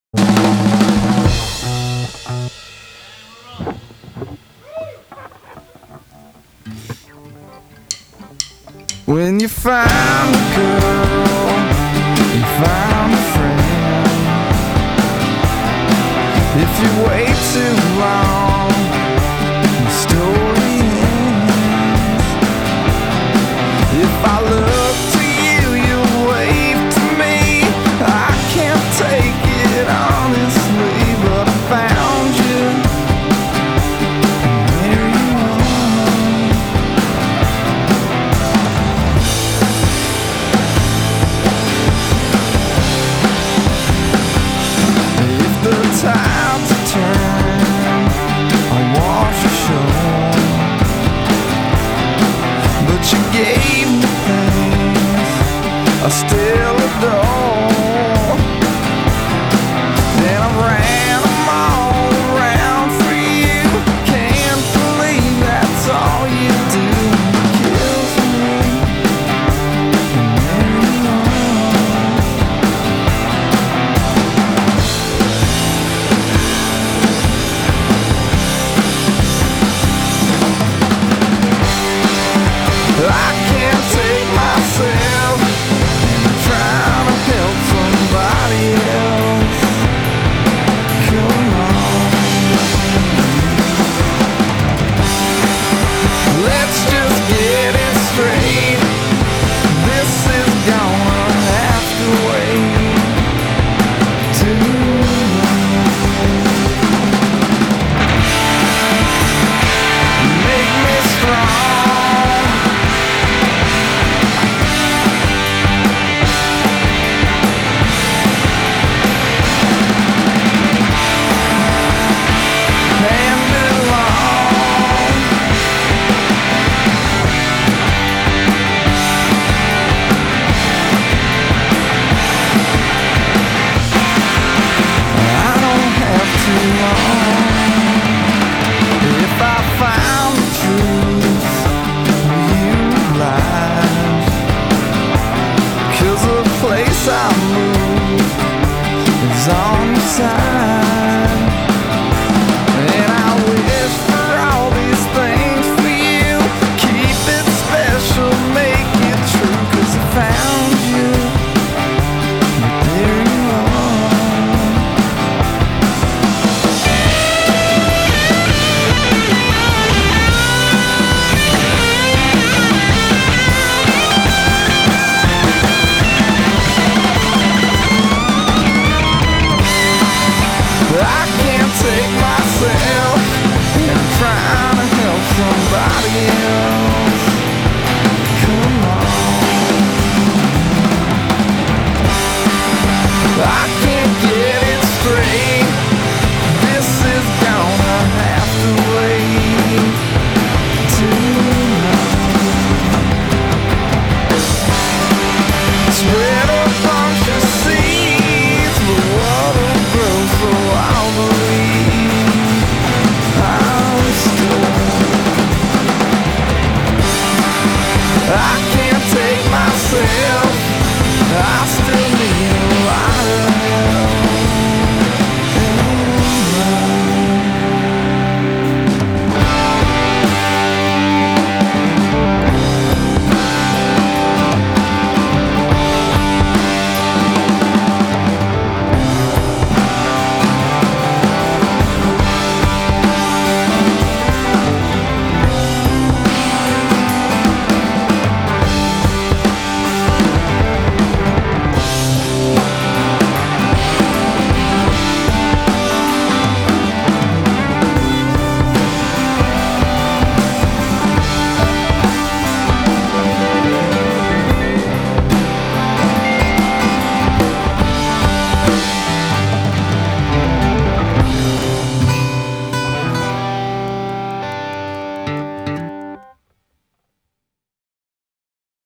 When you found a girl, you found a friend. If you wait too long, the story ends. If I look to you, you wave to me. I can't take it honestly, but I found you. And there you are. If the tides turn, I'll wash ashore. But you gave me things I still adore. Then I ran them all around for you. Can't believe that's all you do. It kills me. And there you are. I can't take myself, and I'm trying to help somebody else. Come on, let's just get it straight. This is gonna have to wait make me strong. And belong. I don't have too long. If I found the truth, you lied. 'Cause the place I moved is on your side. And I wish for all these things for you. Keep it special, make it true. 'Cause I found you, but there you are. I can't take myself,